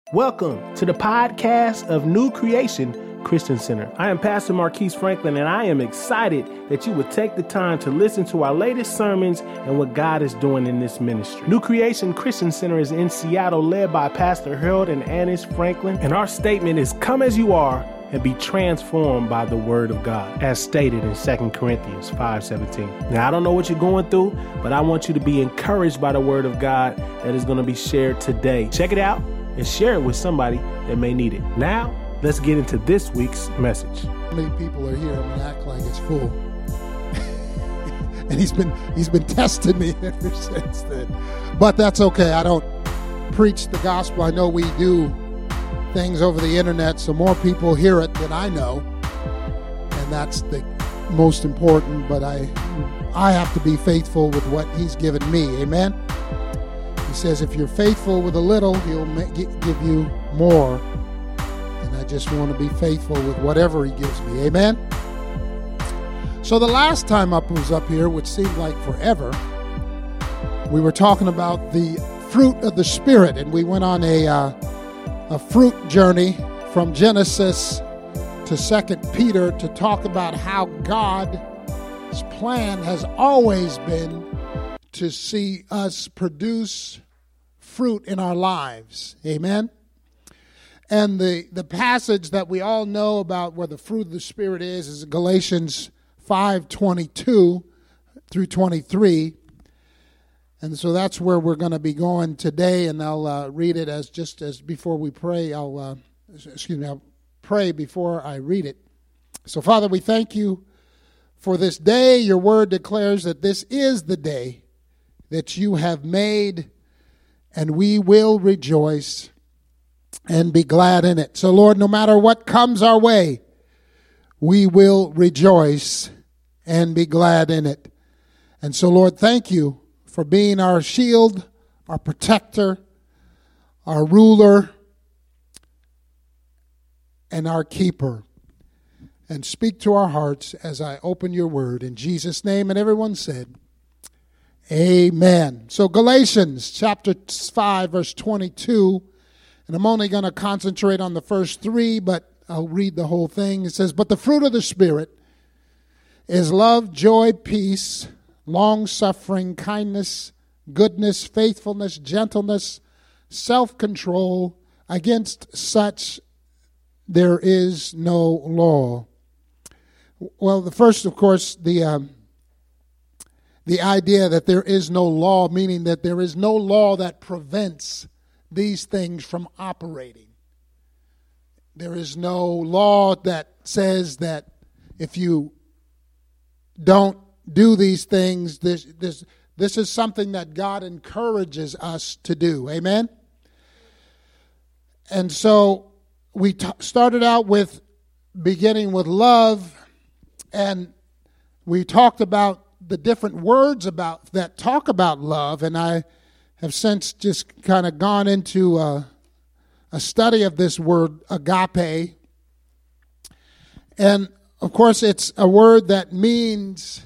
Welcome to the podcast of New Creation Christian Center. I am Pastor Marquise Franklin, and I am excited that you would take the time to listen to our latest sermons and what God is doing in this ministry. New Creation Christian Center is in Seattle, led by Pastor Harold and Annis Franklin, and our statement is, "Come as you are and be transformed by the word of God," as stated in 2 Corinthians 5:17. Now, I don't know what you're going through, but I want you to be encouraged by the word of God that is going to be shared today. Check it out and share it with somebody that may need it. Now, let's get into this week's message. How many people are here? I'm going to act like it's full. And he's been testing me ever since then. But that's okay. I don't preach the gospel. I know we do things over the internet so more people hear it than I know. And that's the most important. But I have to be faithful with what he's given me. Amen? He says, if you're faithful with a little, he'll give you more. And I just want to be faithful with whatever he gives me. Amen? So the last time I was up here, which seemed like forever, we were talking about the fruit of the Spirit. And we went on a fruit journey from Genesis to 2 Peter to talk about how God's plan has always been to see us produce fruit in our lives. Amen? And the passage that we all know about where the fruit of the Spirit is Galatians 5:22 through 23. And so that's where we're going to be going today, and I'll read it as before we pray. I'll pray before I read it. So, Father, we thank you for this day. Your word declares that this is the day that you have made, and we will rejoice and be glad in it. So, Lord, no matter what comes our way, we will rejoice and be glad in it. And so, Lord, thank you for being our shield, our protector, our ruler, and our keeper. And speak to our hearts as I open your word. In Jesus' name, and everyone said, amen. So Galatians chapter 5, verse 22, and I'm only going to concentrate on the first three, but I'll read the whole thing. It says, but the fruit of the Spirit is love, joy, peace, long-suffering, kindness, goodness, faithfulness, gentleness, self-control. Against such there is no law. Well, the first, of course, the idea that there is no law, meaning that there is no law that prevents these things from operating. There is no law that says that if you don't do these things, this is something that God encourages us to do. Amen? And so we started out with beginning with love, and we talked about the different words about that talk about love, and I have since just kind of gone into a study of this word agape. And of course, it's a word that means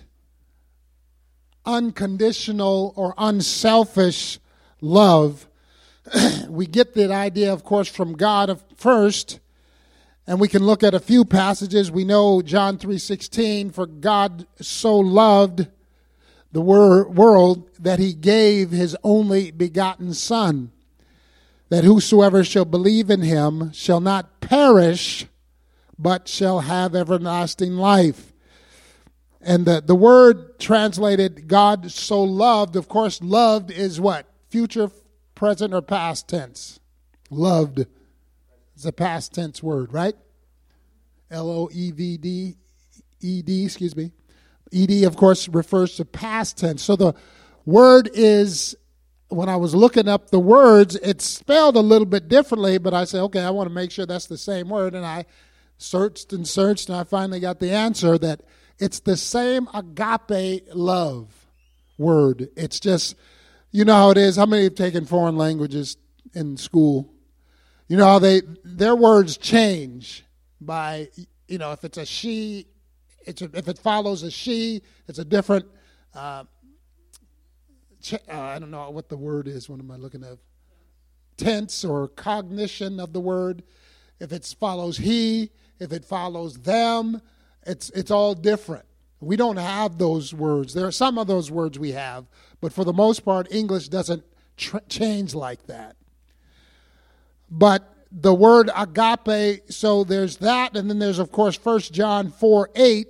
unconditional or unselfish love. We get that idea, of course, from God first, and we can look at a few passages. We know John 3:16, for God so loved the world that he gave his only begotten Son, that whosoever shall believe in him shall not perish, but shall have everlasting life. And the word translated God so loved, of course, loved is what? Future, present, or past tense? Loved is a past tense word, right? L-O-E-V-D, E-D, excuse me. E-D, of course, refers to past tense. So the word is, when I was looking up the words, it's spelled a little bit differently, but I said, okay, I want to make sure that's the same word. And I searched, and I finally got the answer that it's the same agape love word. It's just, you know how it is. How many have taken foreign languages in school? You know how their words change by, if it's a she, if it follows a she, it's a different, I don't know what the word is. What am I looking at? tense or cognition of the word. If it follows he, if it follows them, it's all different. We don't have those words. There are some of those words we have, but for the most part, English doesn't change like that. But the word agape, so there's that, and then there's, of course, 1 John 4:8,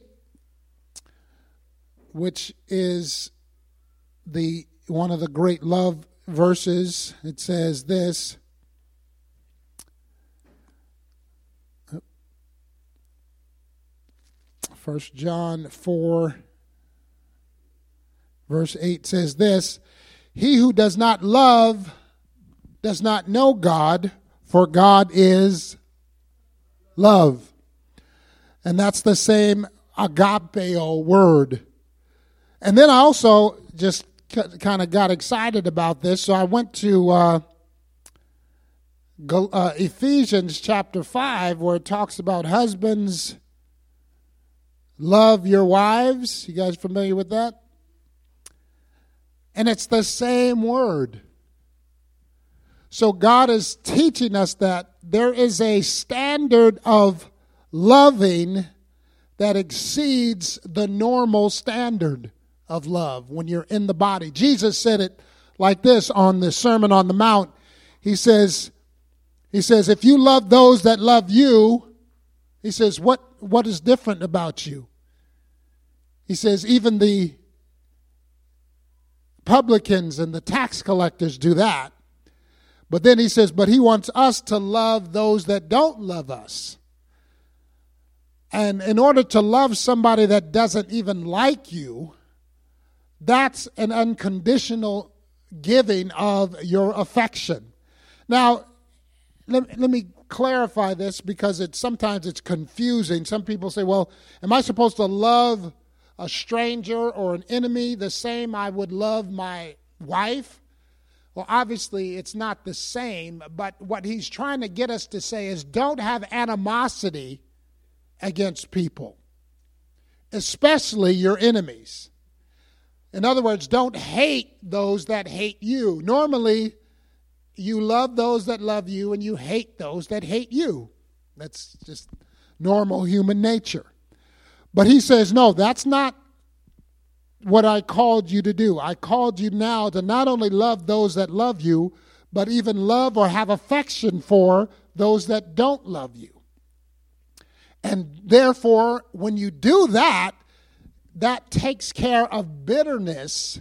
which is one of the great love verses. It says this. 1 John 4, verse 8 says this, "He who does not love does not know God, for God is love." And that's the same agapeo word. And then I also just kind of got excited about this, so I went to Ephesians chapter 5, where it talks about husbands, love your wives. You guys familiar with that? And it's the same word. So God is teaching us that there is a standard of loving that exceeds the normal standard of love when you're in the body. Jesus said it like this on the Sermon on the Mount. He says, if you love those that love you, he says, what is different about you? He says, even the publicans and the tax collectors do that. But then he says, but he wants us to love those that don't love us. And in order to love somebody that doesn't even like you, that's an unconditional giving of your affection. Now, let me clarify this, because sometimes it's confusing. Some people say, well, am I supposed to love a stranger or an enemy the same I would love my wife? Well, obviously it's not the same, but what he's trying to get us to say is don't have animosity against people, especially your enemies. In other words, don't hate those that hate you. Normally, you love those that love you and you hate those that hate you. That's just normal human nature. But he says, no, that's not what I called you to do. I called you now to not only love those that love you, but even love or have affection for those that don't love you. And therefore, when you do that, that takes care of bitterness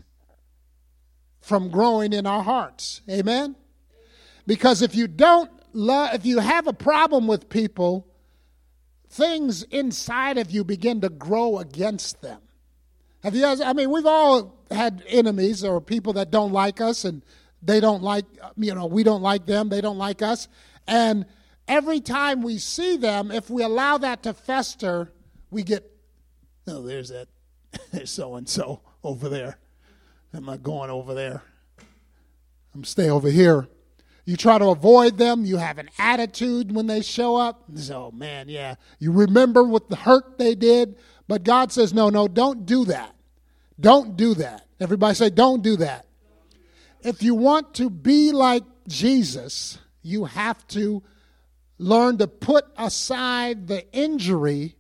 from growing in our hearts. Amen? Because if you have a problem with people, things inside of you begin to grow against them. Have you guys, we've all had enemies or people that don't like us, and they don't like, we don't like them, they don't like us. And every time we see them, if we allow that to fester, we get, there's that, there's so-and-so over there. I'm not going over there. I'm stay over here. You try to avoid them. You have an attitude when they show up. So, man, yeah. You remember what the hurt they did. But God says, no, don't do that. Don't do that. Everybody say, don't do that. If you want to be like Jesus, you have to learn to put aside the injury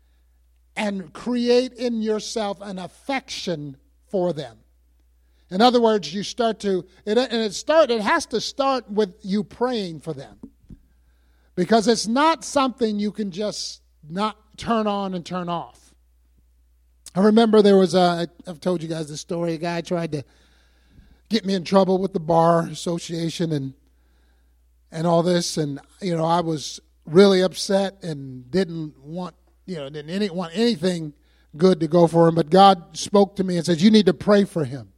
and create in yourself an affection for them. In other words, you start to, it has to start with you praying for them. Because it's not something you can just not turn on and turn off. I remember there was I've told you guys this story, a guy tried to get me in trouble with the bar association and all this, and I was really upset and didn't want anything good to go for him, but God spoke to me and said, you need to pray for him.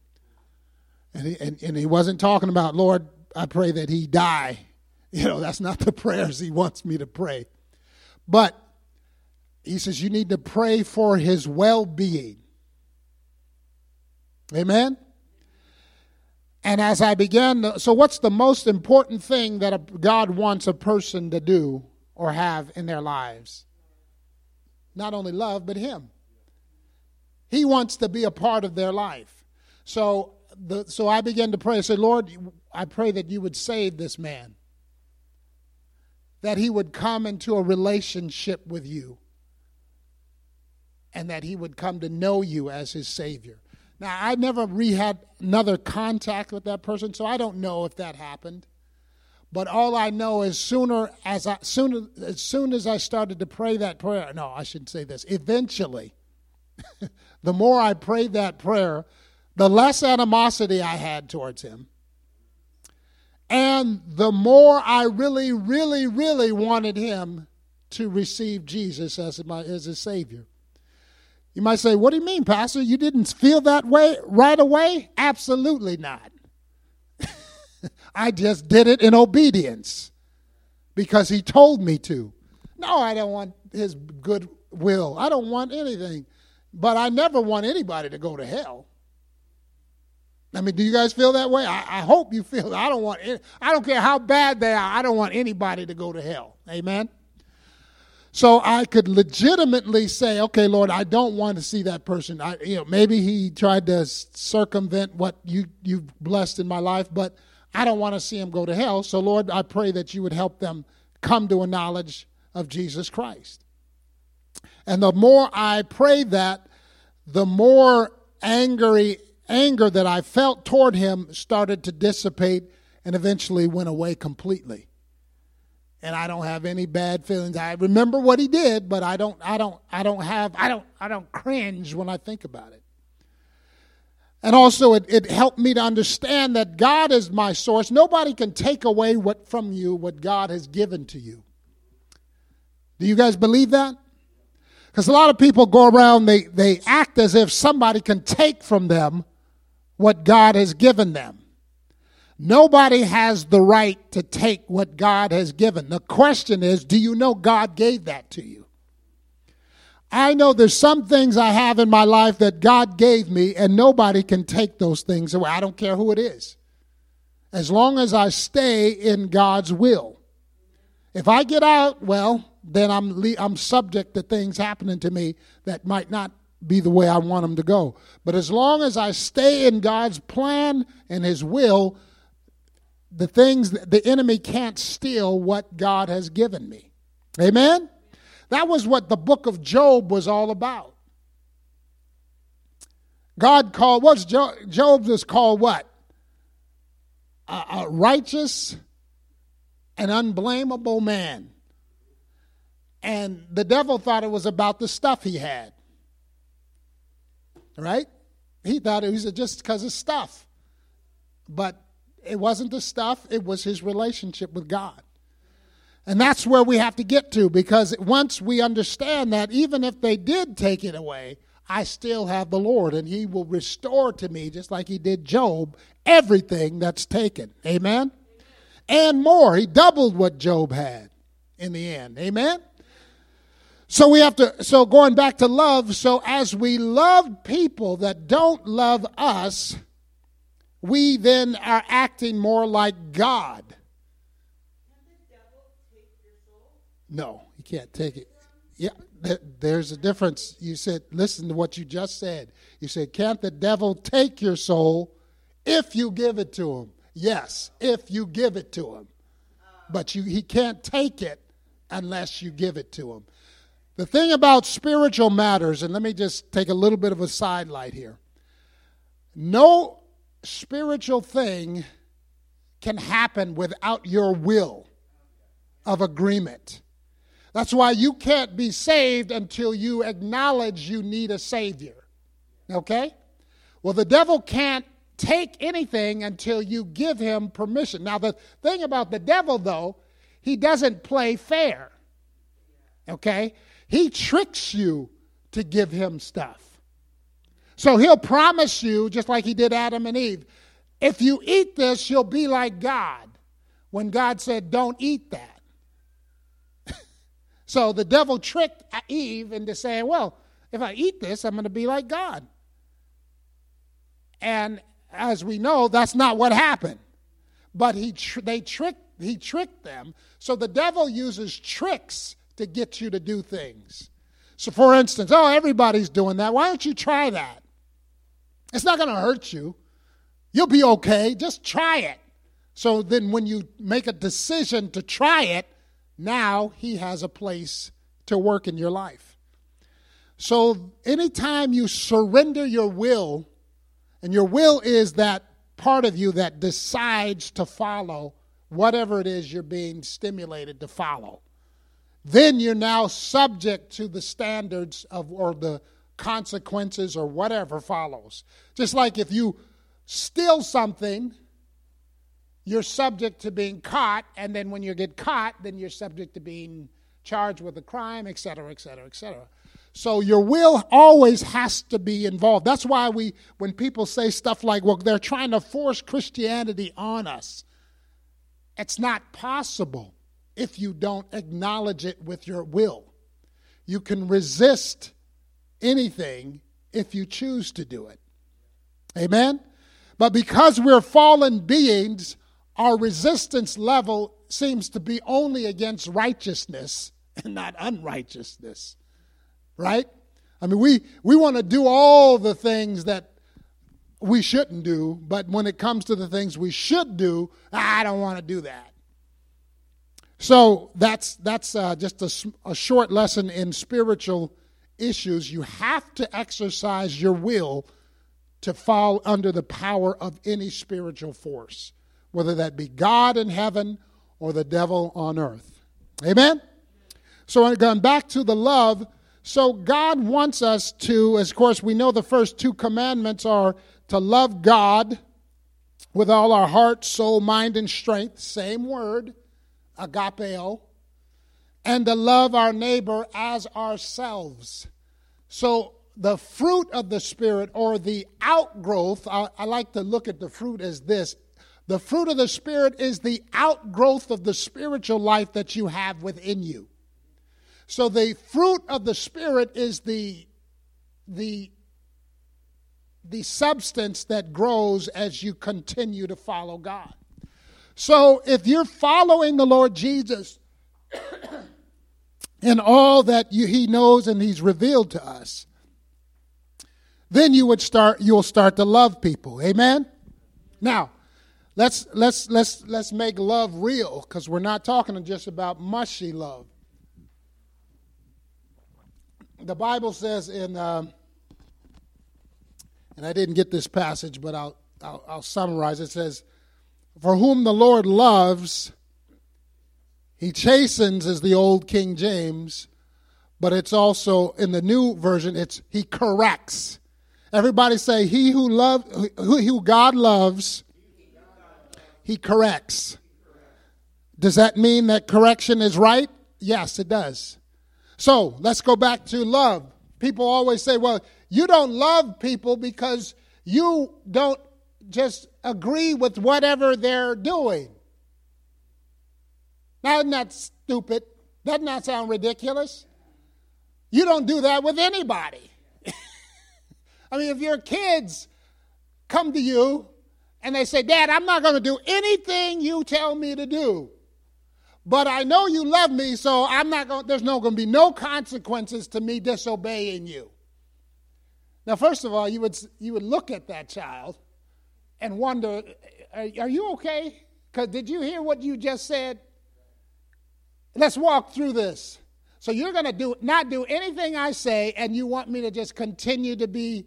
And he wasn't talking about, Lord, I pray that he die. That's not the prayers he wants me to pray. But he says you need to pray for his well-being. Amen? And as I began, so what's the most important thing that God wants a person to do or have in their lives? Not only love, but him. He wants to be a part of their life. So so I began to pray. I said, Lord, I pray that you would save this man, that he would come into a relationship with you, and that he would come to know you as his Savior. Now, I never had another contact with that person, so I don't know if that happened. But all I know is as soon as I started to pray that prayer, no, I shouldn't say this, eventually, the more I prayed that prayer, the less animosity I had towards him. And the more I really, really, really wanted him to receive Jesus as his Savior. You might say, what do you mean, Pastor? You didn't feel that way right away? Absolutely not. I just did it in obedience because he told me to. No, I don't want his good will. I don't want anything. But I never want anybody to go to hell. I mean, do you guys feel that way? I hope you feel that. I don't care how bad they are. I don't want anybody to go to hell. Amen? So I could legitimately say, okay, Lord, I don't want to see that person. Maybe he tried to circumvent what you've blessed in my life, but I don't want to see him go to hell. So, Lord, I pray that you would help them come to a knowledge of Jesus Christ. And the more I prayed that, the more anger that I felt toward him started to dissipate and eventually went away completely. And I don't have any bad feelings. I remember what he did, but I don't cringe when I think about it. And also it helped me to understand that God is my source. Nobody can take away from you what God has given to you. Do you guys believe that? Because a lot of people go around, they act as if somebody can take from them what God has given them. Nobody has the right to take what God has given. The question is, do you know God gave that to you? I know there's some things I have in my life that God gave me, and nobody can take those things away. I don't care who it is. As long as I stay in God's will. If I get out, well, then I'm subject to things happening to me that might not be the way I want them to go. But as long as I stay in God's plan and his will, the enemy can't steal what God has given me. Amen? That was what the book of Job was all about. Job was called what? A righteous and unblameable man. And the devil thought it was about the stuff he had. Right? He thought it was just because of stuff. But it wasn't the stuff, it was his relationship with God. And that's where we have to get to, because once we understand that even if they did take it away, I still have the Lord, and he will restore to me, just like he did Job, everything that's taken. Amen? And more. He doubled what Job had in the end. Amen? So going back to love, so as we love people that don't love us, we then are acting more like God. Can the devil take your soul? No, he can't take it. Yeah, there's a difference. You said, listen to what you just said. You said, can't the devil take your soul if you give it to him? Yes, if you give it to him. But he can't take it unless you give it to him. The thing about spiritual matters, and let me just take a little bit of a sidelight here. No spiritual thing can happen without your will of agreement. That's why you can't be saved until you acknowledge you need a Savior. Okay? Well, the devil can't take anything until you give him permission. Now, the thing about the devil, though, he doesn't play fair. Okay? He tricks you to give him stuff. So he'll promise you, just like he did Adam and Eve, if you eat this, you'll be like God. When God said, don't eat that. So the devil tricked Eve into saying, well, if I eat this, I'm going to be like God. And as we know, that's not what happened. But he tricked them. So the devil uses tricks to get you to do things. So for instance, everybody's doing that. Why don't you try that? It's not going to hurt you. You'll be okay. Just try it. So then when you make a decision to try it, now he has a place to work in your life. So anytime you surrender your will, and your will is that part of you that decides to follow whatever it is you're being stimulated to follow, then you're now subject to the standards of or the consequences or whatever follows. Just like if you steal something, you're subject to being caught, and then when you get caught, then you're subject to being charged with a crime, et cetera, et cetera, et cetera. So your will always has to be involved. That's why when people say stuff like, well, they're trying to force Christianity on us, it's not possible if you don't acknowledge it with your will. You can resist anything if you choose to do it. Amen? But because we're fallen beings, our resistance level seems to be only against righteousness and not unrighteousness. Right? I mean, we want to do all the things that we shouldn't do, but when it comes to the things we should do, I don't want to do that. So that's just a short lesson in spiritual issues. You have to exercise your will to fall under the power of any spiritual force, whether that be God in heaven or the devil on earth. Amen? So going back to the love, so God wants us to, as of course we know the first two commandments are to love God with all our heart, soul, mind, and strength, same word, agapeo, and to love our neighbor as ourselves. So the fruit of the Spirit, or the outgrowth, I like to look at the fruit as this. The fruit of the Spirit is the outgrowth of the spiritual life that you have within you. So the fruit of the Spirit is the substance that grows as you continue to follow God. So if you're following the Lord Jesus in all that He knows and He's revealed to us, then you'll start to love people. Amen? Now, let's make love real, because we're not talking just about mushy love. The Bible says in, and I didn't get this passage, but I'll summarize. It says, "For whom the Lord loves, He chastens," is the old King James, but it's also in the new version, it's He corrects. Everybody say, who God loves, He corrects. Does that mean that correction is right? Yes, it does. So let's go back to love. People always say, well, you don't love people because you don't just agree with whatever they're doing. Now, isn't that stupid? Doesn't that sound ridiculous? You don't do that with anybody. I mean, if your kids come to you and they say, Dad, I'm not going to do anything you tell me to do, but I know you love me, so there's going to be no consequences to me disobeying you. Now, first of all, you would look at that child and wonder, are you okay? Because did you hear what you just said? Let's walk through this. So you're going to not do anything I say, and you want me to just continue to be,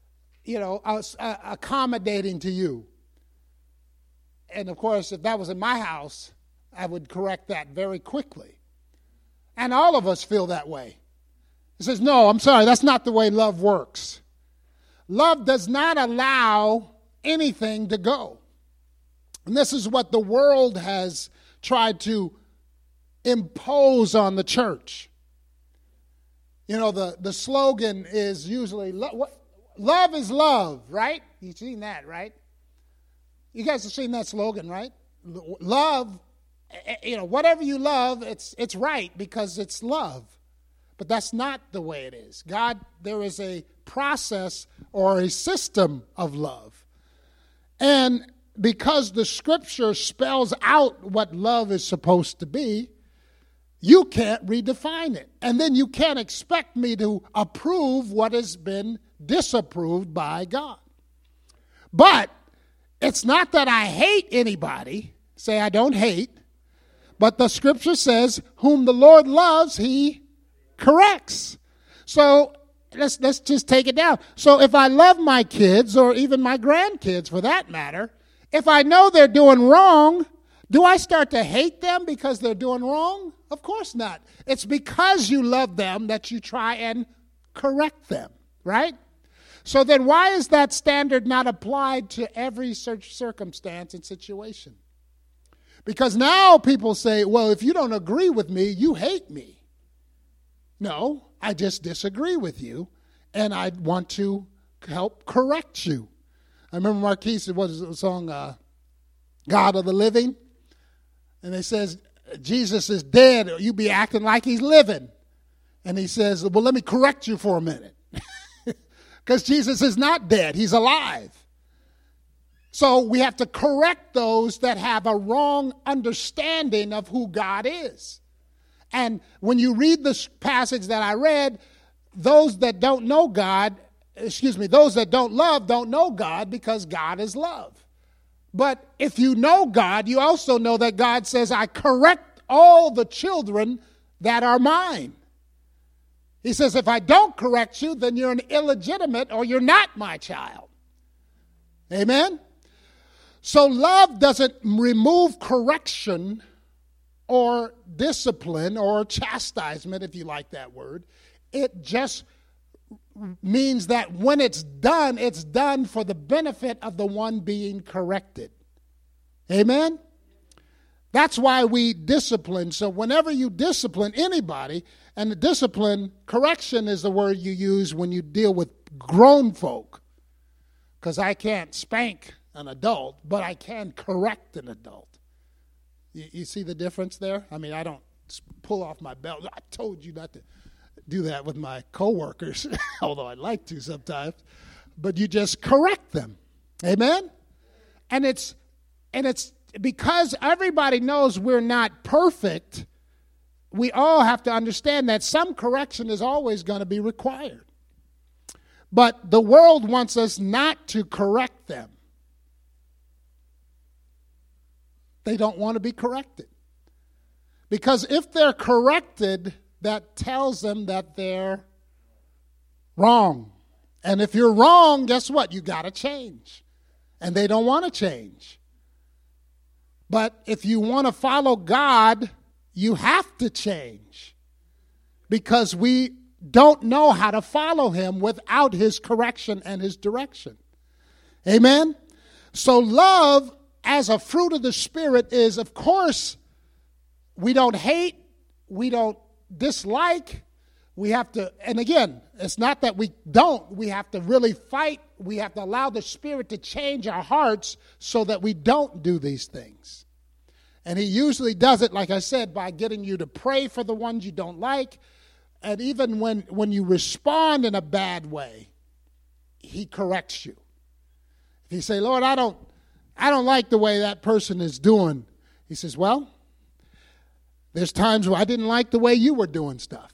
accommodating to you. And of course, if that was in my house, I would correct that very quickly. And all of us feel that way. He says, no, I'm sorry, that's not the way love works. Love does not allow anything to go. And this is what the world has tried to impose on the church. The slogan is usually, love is love, right? You've seen that, right? You guys have seen that slogan, right? Love, whatever you love, it's right because it's love. But that's not the way it is. God, there is a process or a system of love. And because the Scripture spells out what love is supposed to be, you can't redefine it. And then you can't expect me to approve what has been disapproved by God. But it's not that I hate anybody. Say I don't hate. But the scripture says, whom the Lord loves, he corrects. So let's just take it down. So if I love my kids, or even my grandkids for that matter, if I know they're doing wrong, do I start to hate them because they're doing wrong? Of course not. It's because you love them that you try and correct them, right? So then why is that standard not applied to every circumstance and situation? Because now people say, well, if you don't agree with me, you hate me. No, I just disagree with you, and I want to help correct you. I remember Marquise, it was a song, God of the Living, and it says, Jesus is dead, you be acting like he's living. And he says, well, let me correct you for a minute. Because Jesus is not dead, he's alive. So we have to correct those that have a wrong understanding of who God is. And when you read this passage that I read, those that don't know God, those that don't love don't know God, because God is love. But if you know God, you also know that God says, I correct all the children that are mine. He says, if I don't correct you, then you're an illegitimate, or you're not my child. Amen? So love doesn't remove correction or discipline or chastisement, if you like that word. It just means that when it's done for the benefit of the one being corrected. Amen? That's why we discipline. So whenever you discipline anybody, and the discipline, correction is the word you use when you deal with grown folk, because I can't spank an adult, but I can correct an adult. You see the difference there? I mean, I don't pull off my belt. I told you not to do that with my coworkers, although I'd like to sometimes. But you just correct them. Amen? And it's because everybody knows we're not perfect, we all have to understand that some correction is always going to be required. But the world wants us not to correct them. They don't want to be corrected. Because if they're corrected, that tells them that they're wrong. And if you're wrong, guess what? You got to change. And they don't want to change. But if you want to follow God, you have to change. Because we don't know how to follow him without his correction and his direction. Amen? So love as a fruit of the Spirit is, of course, we don't hate, we don't dislike, we have to, and again, it's not that we don't, we have to really fight, we have to allow the Spirit to change our hearts so that we don't do these things. And he usually does it, like I said, by getting you to pray for the ones you don't like, and even when you respond in a bad way, he corrects you. If you say, Lord, I don't like the way that person is doing. He says, well, there's times where I didn't like the way you were doing stuff.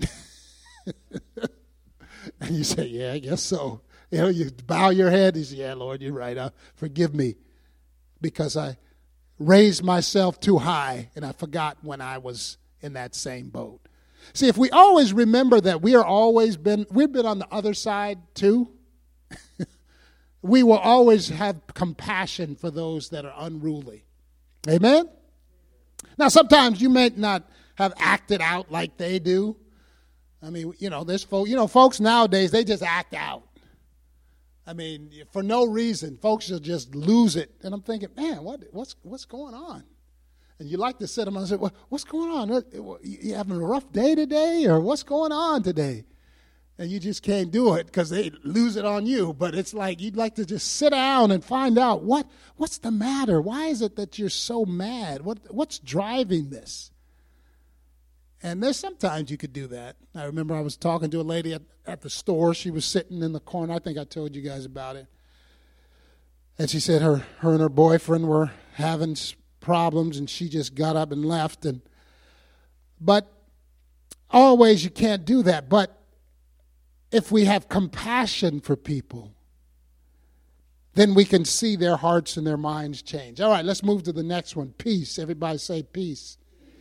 And you say, yeah, I guess so. You know, you bow your head. He says, yeah, Lord, you're right. Forgive me because I raised myself too high and I forgot when I was in that same boat. See, if we always remember that we've been on the other side too, we will always have compassion for those that are unruly. Amen? Now, sometimes you may not have acted out like they do. I mean, there's folks nowadays, they just act out. I mean, for no reason, folks will just lose it. And I'm thinking, man, what's going on? And you like to sit them and say, well, what's going on? You having a rough day today? Or what's going on today? And you just can't do it because they lose it on you. But it's like you'd like to just sit down and find out what's the matter? Why is it that you're so mad? What's driving this? And there's sometimes you could do that. I remember I was talking to a lady at the store. She was sitting in the corner. I think I told you guys about it. And she said her and her boyfriend were having problems, and she just got up and left. But always you can't do that. But if we have compassion for people, then we can see their hearts and their minds change. All right, let's move to the next one. Peace. Everybody say peace.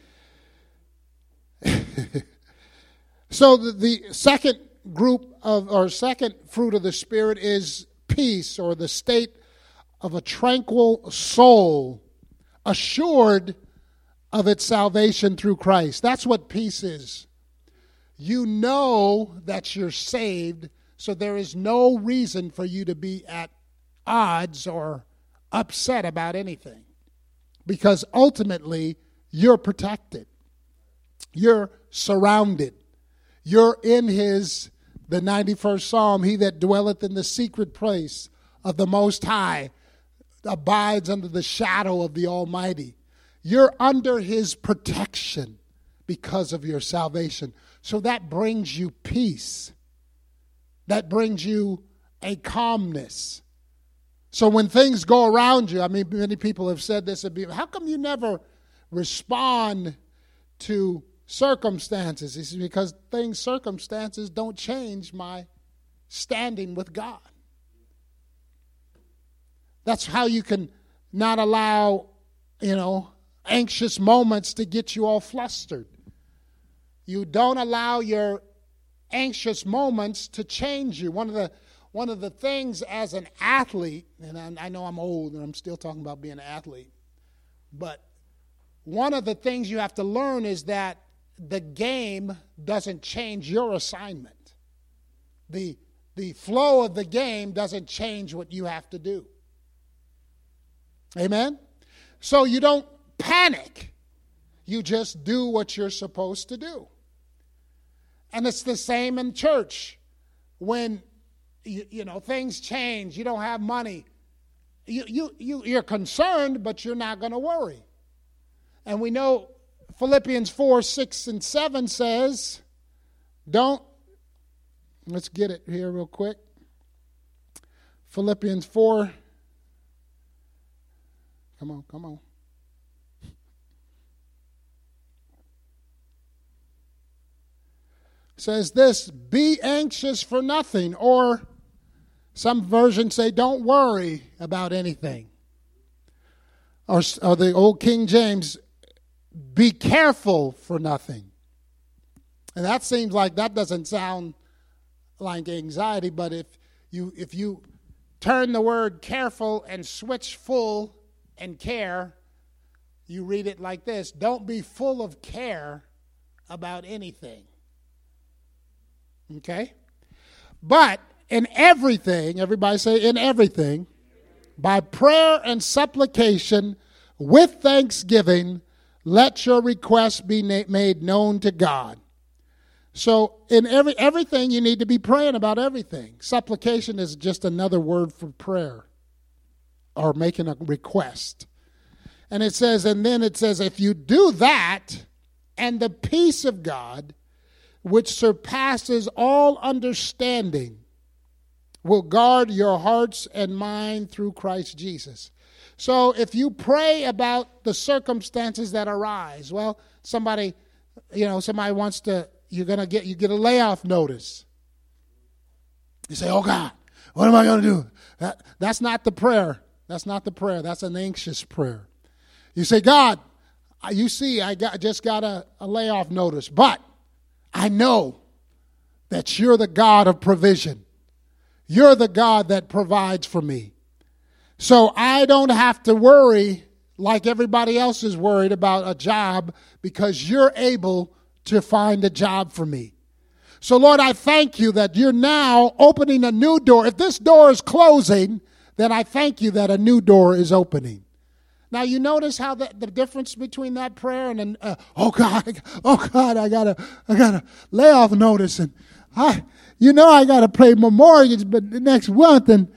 So the second group of, or second fruit of the Spirit is peace, or the state of a tranquil soul, assured of its salvation through Christ. That's what peace is. You know that you're saved, so there is no reason for you to be at odds or upset about anything, because ultimately you're protected. You're surrounded. You're in the 91st Psalm, he that dwelleth in the secret place of the Most High abides under the shadow of the Almighty. You're under his protection because of your salvation. So that brings you peace. That brings you a calmness. So when things go around you, I mean, many people have said this, how come you never respond to circumstances? It's because circumstances don't change my standing with God. That's how you can not allow, anxious moments to get you all flustered. You don't allow your anxious moments to change you. One of the things as an athlete, and I know I'm old and I'm still talking about being an athlete, but one of the things you have to learn is that the game doesn't change your assignment. The flow of the game doesn't change what you have to do. Amen? So you don't panic. You just do what you're supposed to do. And it's the same in church. When things change, you don't have money, you're concerned, but you're not going to worry. And we know Philippians 4, 6, and 7 says, let's get it here real quick. Philippians 4, come on. Says this, be anxious for nothing, or some versions say don't worry about anything. Or the old King James, be careful for nothing. And that seems like that doesn't sound like anxiety, but if you turn the word careful and switch full and care, you read it like this, don't be full of care about anything. Okay? But in everything, everybody say in everything, by prayer and supplication with thanksgiving, let your requests be made known to God. So in everything, you need to be praying about everything. Supplication is just another word for prayer or making a request. And it says, if you do that, and the peace of God, which surpasses all understanding, will guard your hearts and mind through Christ Jesus. So if you pray about the circumstances that arise, well, somebody wants to, you get a layoff notice. You say, oh God, what am I going to do? That's not the prayer. That's not the prayer. That's an anxious prayer. You say, God, you see, I just got a layoff notice, but I know that you're the God of provision. You're the God that provides for me. So I don't have to worry like everybody else is worried about a job, because you're able to find a job for me. So Lord, I thank you that you're now opening a new door. If this door is closing, then I thank you that a new door is opening. Now you notice how the difference between that prayer and oh God, I got a layoff notice, and I got to pay my mortgage, but the next month, and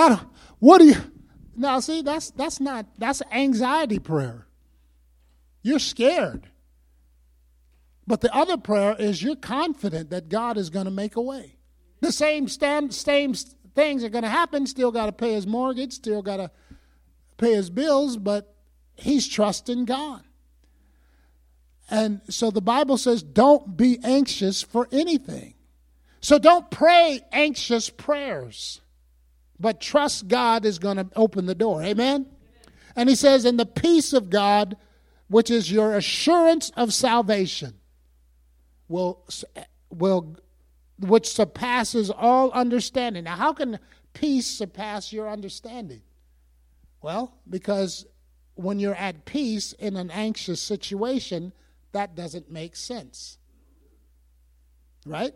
now see, that's anxiety prayer. You're scared. But the other prayer is you're confident that God is going to make a way. The same things are going to happen. Still got to pay his mortgage, still got to pay his bills, but he's trusting God. And so the Bible says, don't be anxious for anything. So don't pray anxious prayers. But trust God is going to open the door. Amen? And he says, and the peace of God, which is your assurance of salvation, which surpasses all understanding. Now, how can peace surpass your understanding? Well, because when you're at peace in an anxious situation, that doesn't make sense. Right?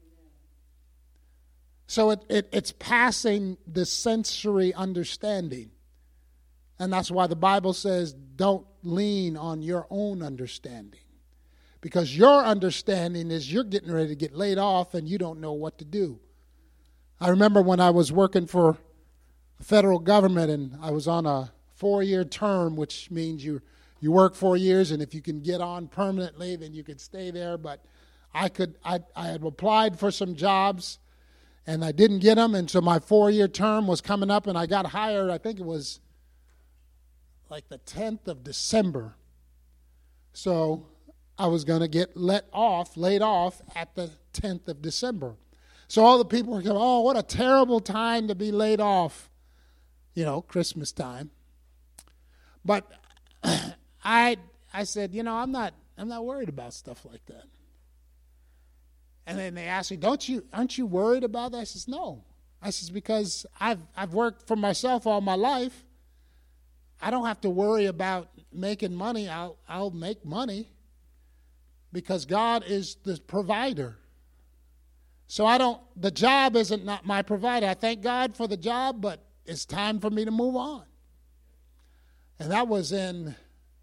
So it's passing the sensory understanding. And that's why the Bible says don't lean on your own understanding. Because your understanding is you're getting ready to get laid off and you don't know what to do. I remember when I was working for the federal government and I was on a 4-year term, which means you work 4 years, and if you can get on permanently, then you could stay there. But I had applied for some jobs and I didn't get them, and so my 4-year term was coming up and I got hired, I think it was like the 10th of December. So I was going to get laid off at the 10th of December. So all the people were going, oh, what a terrible time to be laid off, Christmas time. But I said, I'm not worried about stuff like that. And then they asked me, aren't you worried about that? I says, no. I says, because I've worked for myself all my life. I don't have to worry about making money. I'll make money because God is the provider. So the job isn't not my provider. I thank God for the job, but it's time for me to move on. And that was in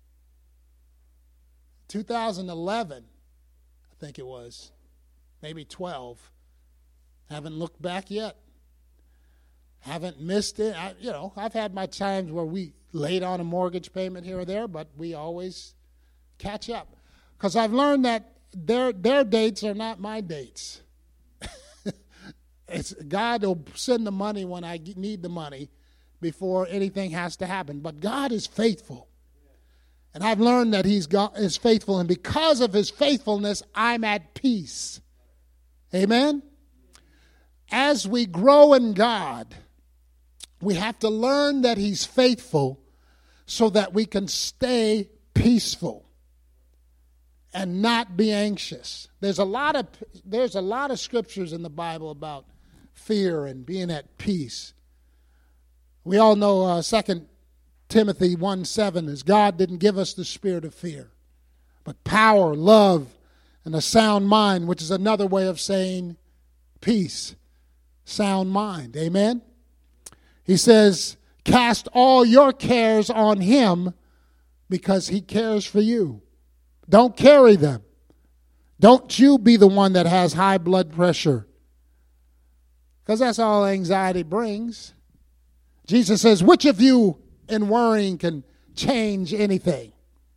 2011, I think it was, maybe 12. Haven't looked back yet. Haven't missed it. I've had my times where we late on a mortgage payment here or there, but we always catch up. Because I've learned that their dates are not my dates. It's God will send the money when I need the money before anything has to happen. But God is faithful. And I've learned that He is faithful. And because of His faithfulness, I'm at peace. Amen? As we grow in God, we have to learn that He's faithful so that we can stay peaceful and not be anxious. There's a lot of scriptures in the Bible about fear and being at peace. We all know 2 Timothy 1:7 is God didn't give us the spirit of fear, but power, love, and a sound mind, which is another way of saying peace, sound mind. Amen? He says, cast all your cares on Him because He cares for you. Don't carry them. Don't you be the one that has high blood pressure, because that's all anxiety brings. Jesus says, which of you in worrying can change anything?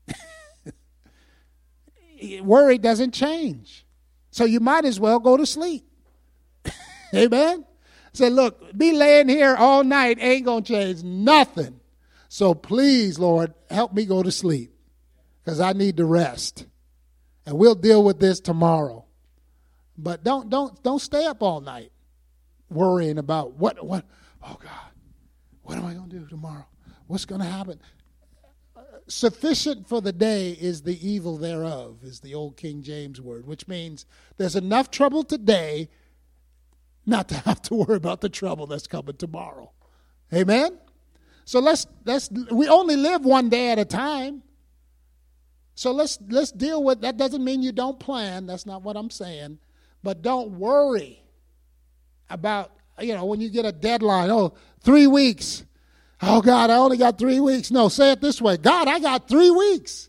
Worry doesn't change. So you might as well go to sleep. Amen? Say, look, be laying here all night ain't going to change nothing. So please, Lord, help me go to sleep because I need to rest. And we'll deal with this tomorrow. But don't stay up all night worrying about what oh God, what am I going to do tomorrow? What's going to happen? Sufficient for the day is the evil thereof, is the old King James word, which means there's enough trouble today not to have to worry about the trouble that's coming tomorrow. Amen? So we only live one day at a time. So let's deal with that. Doesn't mean you don't plan. That's not what I'm saying. But don't worry about, when you get a deadline, 3 weeks. Oh, God, I only got 3 weeks. No, say it this way. God, I got 3 weeks.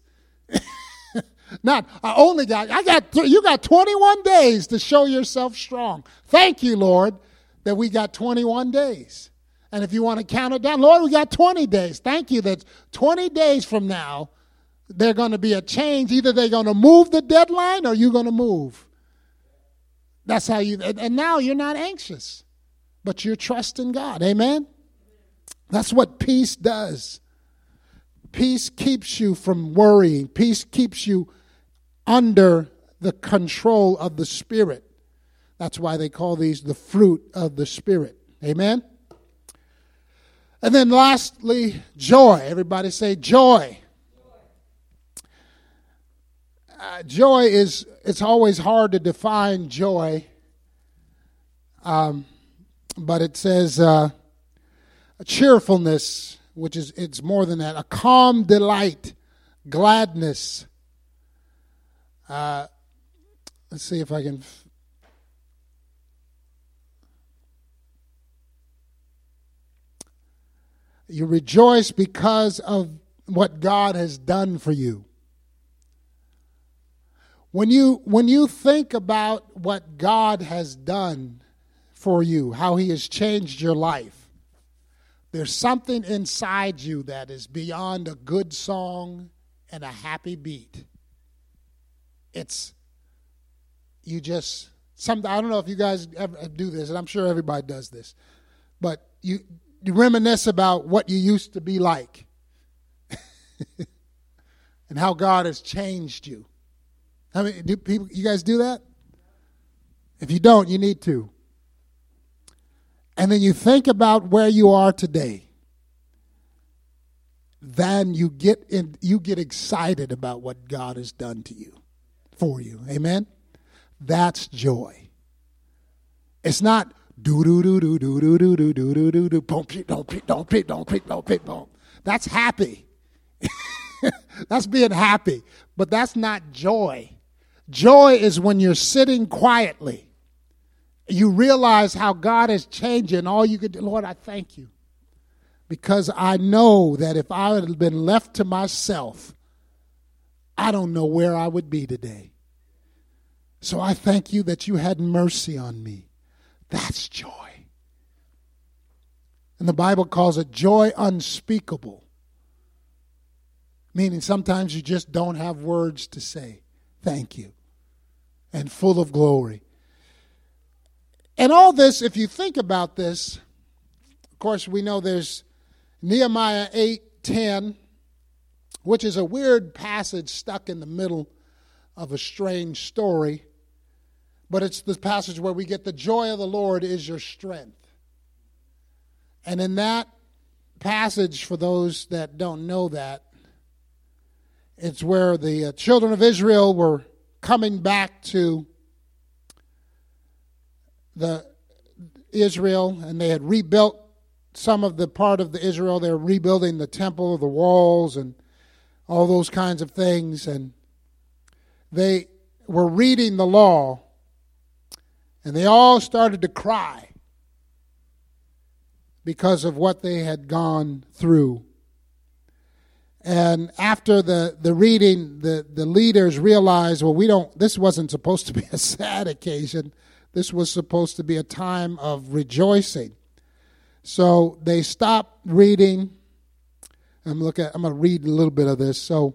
You got 21 days to show yourself strong. Thank you, Lord, that we got 21 days. And if you want to count it down, Lord, we got 20 days. Thank you that 20 days from now, there's going to be a change. Either they're going to move the deadline or you're going to move. That's how and now you're not anxious, but you're trusting God. Amen? That's what peace does. Peace keeps you from worrying. Peace keeps you under the control of the Spirit. That's why they call these the fruit of the Spirit. Amen? And then lastly, joy. Everybody say joy. Joy it's always hard to define joy. But it says a cheerfulness, which is, it's more than that, a calm delight, gladness. Let's see if I can. You rejoice because of what God has done for you. When you think about what God has done for you, how he has changed your life, there's something inside you that is beyond a good song and a happy beat. It's, I don't know if you guys ever do this, and I'm sure everybody does this, but you reminisce about what you used to be like and how God has changed you. I mean, you guys do that? If you don't, you need to. And then you think about where you are today. Then you get excited about what God has done to you, for you. Amen? That's joy. It's not do do do do do do do do do do do don't. That's happy. That's being happy. But that's not joy. Joy is when you're sitting quietly. You realize how God has changed you, and all you could do, Lord, I thank you. Because I know that if I had been left to myself, I don't know where I would be today. So I thank you that you had mercy on me. That's joy. And the Bible calls it joy unspeakable. Meaning sometimes you just don't have words to say. Thank you. And full of glory. And all this, if you think about this, of course we know there's Nehemiah 8:10, which is a weird passage stuck in the middle of a strange story. But it's the passage where we get the joy of the Lord is your strength. And in that passage, for those that don't know that, it's where the children of Israel were coming back to Israel, and they had rebuilt some of the part of the Israel. They were rebuilding the temple, the walls, and all those kinds of things. And they were reading the law, and they all started to cry because of what they had gone through. And after the reading, the leaders realized, well, this wasn't supposed to be a sad occasion. This was supposed to be a time of rejoicing. So they stopped reading. I'm going to read a little bit of this. So,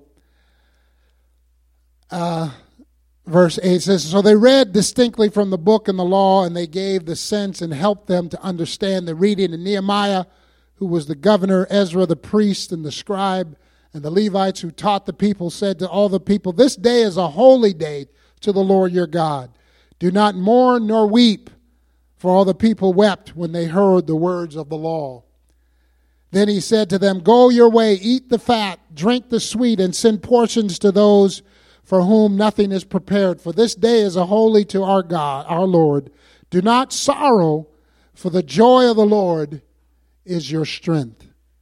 verse 8 says, so they read distinctly from the book and the law, and they gave the sense and helped them to understand the reading. And Nehemiah, who was the governor, Ezra the priest, and the scribe, and the Levites who taught the people, said to all the people, this day is a holy day to the Lord your God. Do not mourn nor weep, for all the people wept when they heard the words of the law. Then he said to them, go your way, eat the fat, drink the sweet, and send portions to those for whom nothing is prepared. For this day is a holy to our God, our Lord. Do not sorrow, for the joy of the Lord is your strength.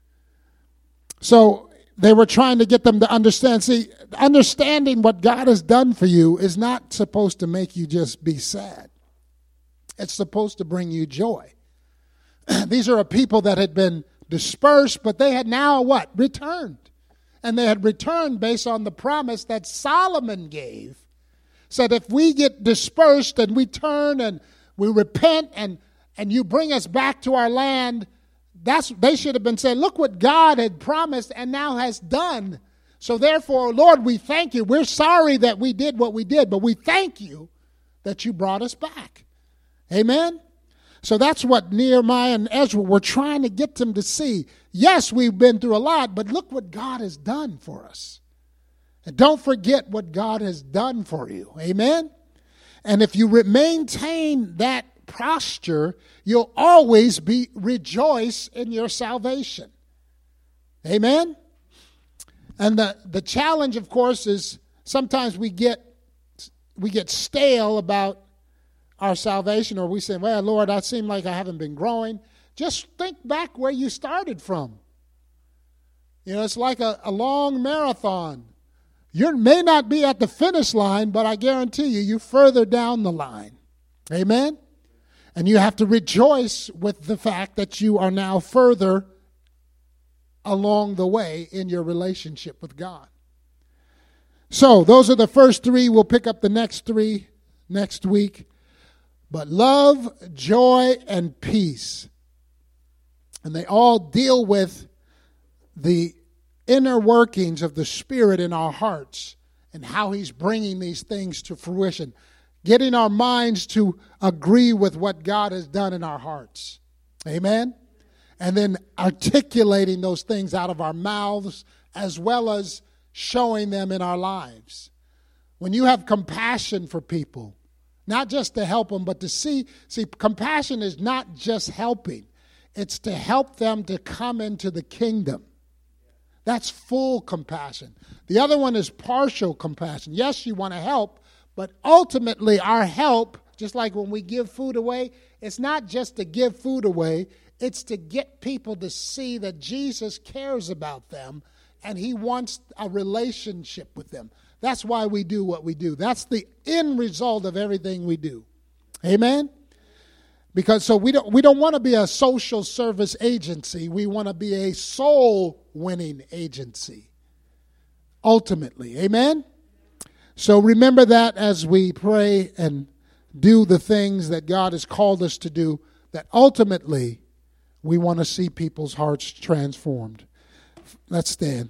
So they were trying to get them to understand. See, understanding what God has done for you is not supposed to make you just be sad. It's supposed to bring you joy. These are a people that had been dispersed, but they had now what? Returned. And they had returned based on the promise that Solomon gave. Said if we get dispersed and we turn and we repent and you bring us back to our land, they should have been saying, look what God had promised and now has done. So therefore, Lord, we thank you. We're sorry that we did what we did, but we thank you that you brought us back. Amen? So that's what Nehemiah and Ezra were trying to get them to see. Yes, we've been through a lot, but look what God has done for us. And don't forget what God has done for you. Amen? And if you maintain that posture, you'll always rejoice in your salvation. Amen? And the challenge, of course, is sometimes we get stale about our salvation, or we say, well, Lord, I seem like I haven't been growing. Just think back where you started from. It's like a long marathon. You may not be at the finish line, but I guarantee you're further down the line. Amen? And you have to rejoice with the fact that you are now further along the way in your relationship with God. So those are the first three. We'll pick up the next three next week. But love, joy, and peace. And they all deal with the inner workings of the Spirit in our hearts and how He's bringing these things to fruition. Getting our minds to agree with what God has done in our hearts. Amen? And then articulating those things out of our mouths as well as showing them in our lives. When you have compassion for people, not just to help them, but to see, compassion is not just helping. It's to help them to come into the kingdom. That's full compassion. The other one is partial compassion. Yes, you want to help, but ultimately our help, just like when we give food away, it's not just to give food away. It's to get people to see that Jesus cares about them and He wants a relationship with them. That's why we do what we do. That's the end result of everything we do. Amen? Because we don't want to be a social service agency. We want to be a soul-winning agency, ultimately. Amen? So remember that as we pray and do the things that God has called us to do, that ultimately we want to see people's hearts transformed. Let's stand.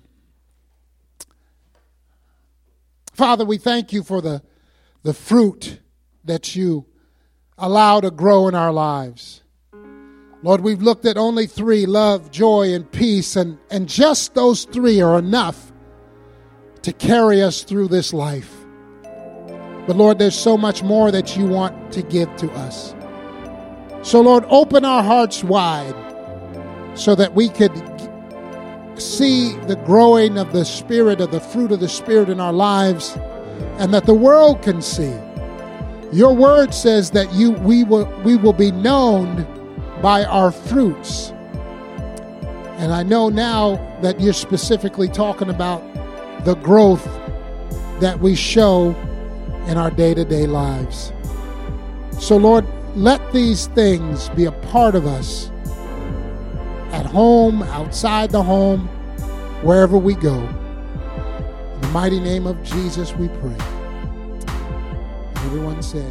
Father, we thank you for the fruit that you allow to grow in our lives. Lord, we've looked at only three, love, joy, and peace, and just those three are enough to carry us through this life. But Lord, there's so much more that you want to give to us. So Lord, open our hearts wide so that we could see the growing of the Spirit, of the fruit of the Spirit in our lives, and that the world can see. Your word says that we will be known by our fruits. And I know now that you're specifically talking about the growth that we show in our day-to-day lives. So Lord, let these things be a part of us at home, outside the home, wherever we go. In the mighty name of Jesus we pray. Everyone said.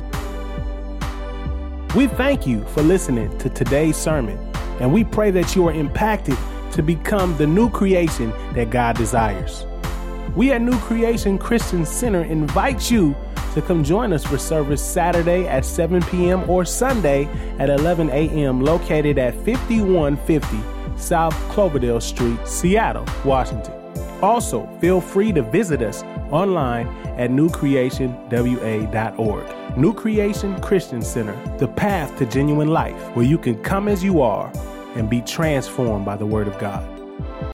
We thank you for listening to today's sermon, and we pray that you are impacted to become the new creation that God desires. We at New Creation Christian Center invite you to come join us for service Saturday at 7 p.m. or Sunday at 11 a.m. located at 5150 South Cloverdale Street, Seattle, Washington. Also, feel free to visit us online at newcreationwa.org. New Creation Christian Center, the path to genuine life, where you can come as you are and be transformed by the Word of God.